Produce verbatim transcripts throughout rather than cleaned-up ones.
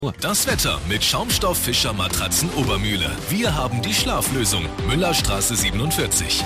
Das Wetter mit Schaumstoff Fischer Matratzen Obermühle. Wir haben die Schlaflösung. Müllerstraße siebenundvierzig.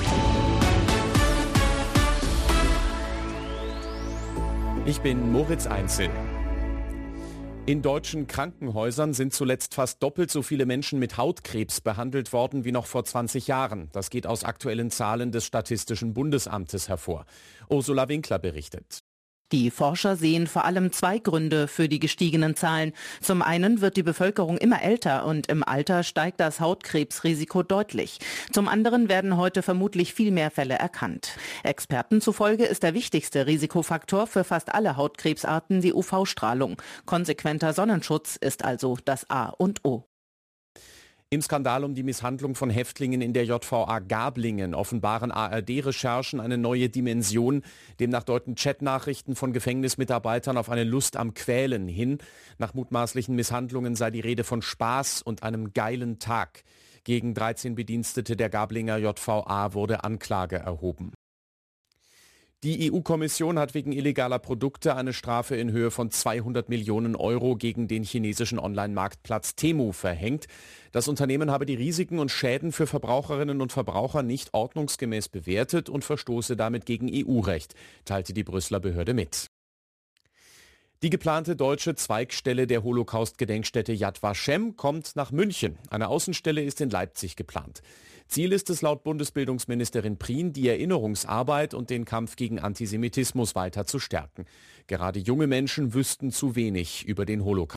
Ich bin Moritz Einzel. In deutschen Krankenhäusern sind zuletzt fast doppelt so viele Menschen mit Hautkrebs behandelt worden wie noch vor zwanzig Jahren. Das geht aus aktuellen Zahlen des Statistischen Bundesamtes hervor. Ursula Winkler berichtet. Die Forscher sehen vor allem zwei Gründe für die gestiegenen Zahlen. Zum einen wird die Bevölkerung immer älter und im Alter steigt das Hautkrebsrisiko deutlich. Zum anderen werden heute vermutlich viel mehr Fälle erkannt. Experten zufolge ist der wichtigste Risikofaktor für fast alle Hautkrebsarten die U V-Strahlung. Konsequenter Sonnenschutz ist also das A und O. Im Skandal um die Misshandlung von Häftlingen in der J V A Gablingen offenbaren A R D-Recherchen eine neue Dimension. Demnach deuten Chatnachrichten von Gefängnismitarbeitern auf eine Lust am Quälen hin. Nach mutmaßlichen Misshandlungen sei die Rede von Spaß und einem geilen Tag. Gegen dreizehn Bedienstete der Gablinger J V A wurde Anklage erhoben. Die E U-Kommission hat wegen illegaler Produkte eine Strafe in Höhe von zweihundert Millionen Euro gegen den chinesischen Online-Marktplatz Temu verhängt. Das Unternehmen habe die Risiken und Schäden für Verbraucherinnen und Verbraucher nicht ordnungsgemäß bewertet und verstoße damit gegen E U-Recht, teilte die Brüsseler Behörde mit. Die geplante deutsche Zweigstelle der Holocaust-Gedenkstätte Yad Vashem kommt nach München. Eine Außenstelle ist in Leipzig geplant. Ziel ist es laut Bundesbildungsministerin Prien, die Erinnerungsarbeit und den Kampf gegen Antisemitismus weiter zu stärken. Gerade junge Menschen wüssten zu wenig über den Holocaust.